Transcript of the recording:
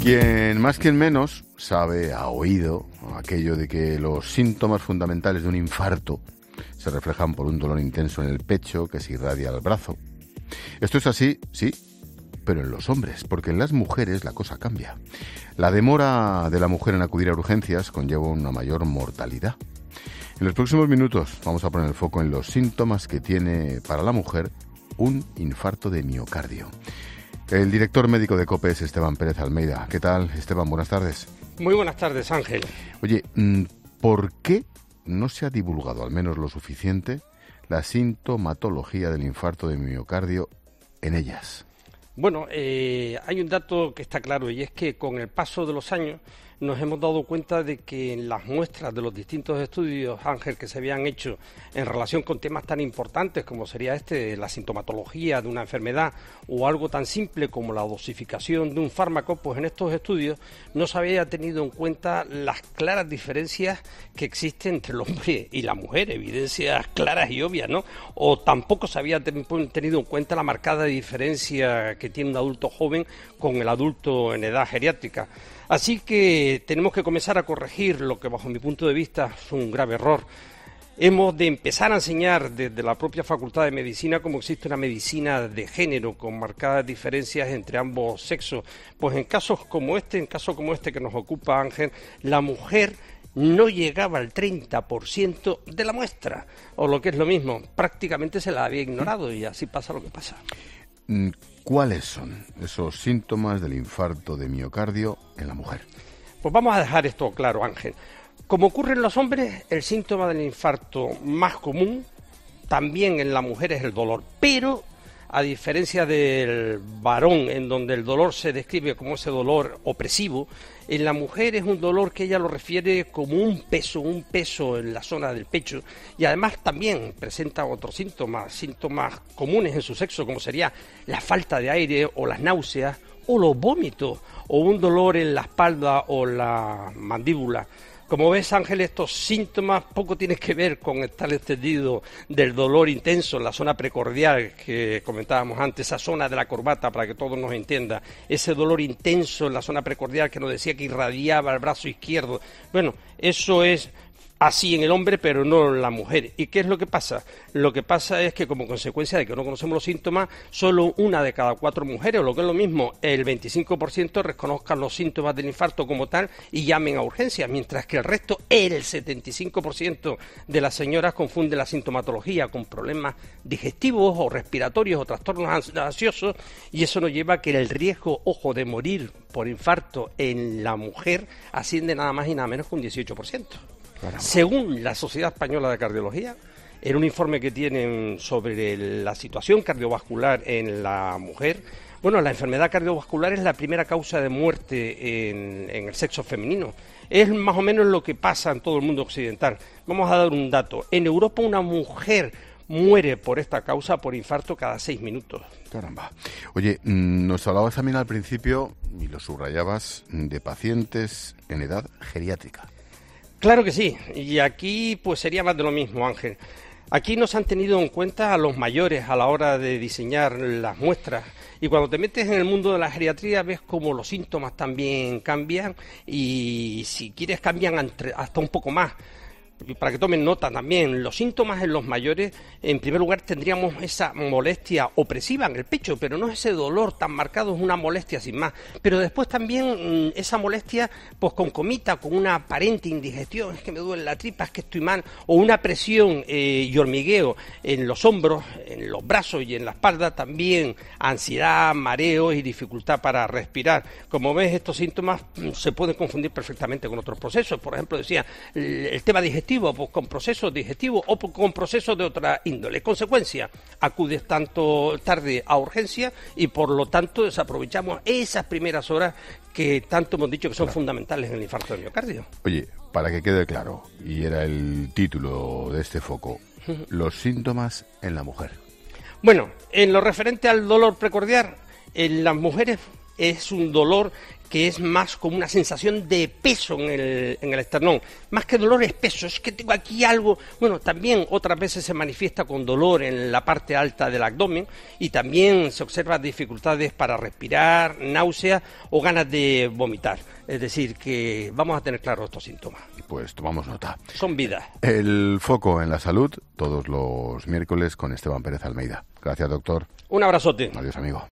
Quien más, quien menos, sabe, ha oído aquello de que los síntomas fundamentales de un infarto se reflejan por un dolor intenso en el pecho que se irradia al brazo. Esto es así, sí, pero en los hombres, porque en las mujeres la cosa cambia. La demora de la mujer en acudir a urgencias conlleva una mayor mortalidad. En los próximos minutos vamos a poner el foco en los síntomas que tiene para la mujer un infarto de miocardio. El director médico de COPE es Esteban Pérez Almeida. ¿Qué tal, Esteban? Buenas tardes. Muy buenas tardes, Ángel. Oye, ¿por qué no se ha divulgado, al menos lo suficiente, la sintomatología del infarto de miocardio en ellas? Bueno, hay un dato que está claro, y es que con el paso de los años nos hemos dado cuenta de que en las muestras de los distintos estudios, Ángel, que se habían hecho en relación con temas tan importantes como sería la sintomatología de una enfermedad o algo tan simple como la dosificación de un fármaco, pues en estos estudios no se había tenido en cuenta las claras diferencias que existen entre el hombre y la mujer, evidencias claras y obvias, ¿no? O tampoco se había tenido en cuenta la marcada diferencia que tiene un adulto joven con el adulto en edad geriátrica. Así que tenemos que comenzar a corregir lo que bajo mi punto de vista es un grave error. Hemos de empezar a enseñar desde la propia Facultad de Medicina cómo existe una medicina de género con marcadas diferencias entre ambos sexos. Pues en casos como este que nos ocupa, Ángel, la mujer no llegaba al 30% de la muestra, o lo que es lo mismo, prácticamente se la había ignorado y así pasa lo que pasa. ¿Cuáles son esos síntomas del infarto de miocardio en la mujer? Pues vamos a dejar esto claro, Ángel. Como ocurre en los hombres, el síntoma del infarto más común también en la mujer es el dolor, pero a diferencia del varón, en donde el dolor se describe como ese dolor opresivo, en la mujer es un dolor que ella lo refiere como un peso en la zona del pecho, y además también presenta otros síntomas comunes en su sexo, como sería la falta de aire o las náuseas o los vómitos o un dolor en la espalda o la mandíbula. Como ves, Ángel, estos síntomas poco tienen que ver con estar extendido del dolor intenso en la zona precordial que comentábamos antes, esa zona de la corbata, para que todos nos entienda, ese dolor intenso en la zona precordial que nos decía que irradiaba el brazo izquierdo. Bueno, eso es así en el hombre, pero no en la mujer. ¿Y qué es lo que pasa? Lo que pasa es que como consecuencia de que no conocemos los síntomas, solo 1 de cada 4 mujeres, o lo que es lo mismo, el 25% reconozcan los síntomas del infarto como tal y llamen a urgencias, mientras que el resto, el 75% de las señoras confunde la sintomatología con problemas digestivos o respiratorios o trastornos ansiosos, y eso nos lleva a que el riesgo, ojo, de morir por infarto en la mujer asciende nada más y nada menos que un 18%. Según la Sociedad Española de Cardiología, en un informe que tienen sobre la situación cardiovascular en la mujer, bueno, la enfermedad cardiovascular es la primera causa de muerte en el sexo femenino. Es más o menos lo que pasa en todo el mundo occidental. Vamos a dar un dato. En Europa una mujer muere por esta causa, por infarto, cada 6 minutos. Caramba. Oye, nos hablabas también al principio, y lo subrayabas, de pacientes en edad geriátrica. Claro que sí, y aquí pues sería más de lo mismo, Ángel. Aquí no se han tenido en cuenta a los mayores a la hora de diseñar las muestras, y cuando te metes en el mundo de la geriatría ves como los síntomas también cambian, y si quieres cambian hasta un poco más. Para que tomen nota también, los síntomas en los mayores, en primer lugar tendríamos esa molestia opresiva en el pecho, pero no ese dolor tan marcado, es una molestia sin más. Pero después también esa molestia pues concomita con una aparente indigestión, es que me duele la tripa, es que estoy mal, o una presión y hormigueo en los hombros, en los brazos y en la espalda, también ansiedad, mareos y dificultad para respirar. Como ves, estos síntomas se pueden confundir perfectamente con otros procesos. Por ejemplo, decía, el tema digestivo, pues con procesos digestivos o con procesos de otra índole. Consecuencia, acudes tanto tarde a urgencia y por lo tanto desaprovechamos esas primeras horas que tanto hemos dicho que son fundamentales en el infarto de miocardio. Oye, para que quede claro, y era el título de este foco, los síntomas en la mujer. Bueno, en lo referente al dolor precordial, en las mujeres es un dolor que es más como una sensación de peso en el esternón. Más que dolor es peso, es que tengo aquí algo. Bueno, también otras veces se manifiesta con dolor en la parte alta del abdomen y también se observan dificultades para respirar, náuseas o ganas de vomitar. Es decir, que vamos a tener claros estos síntomas. Pues tomamos nota. Son vidas. El foco en la salud, todos los miércoles con Esteban Pérez Almeida. Gracias, doctor. Un abrazote. Adiós, amigo.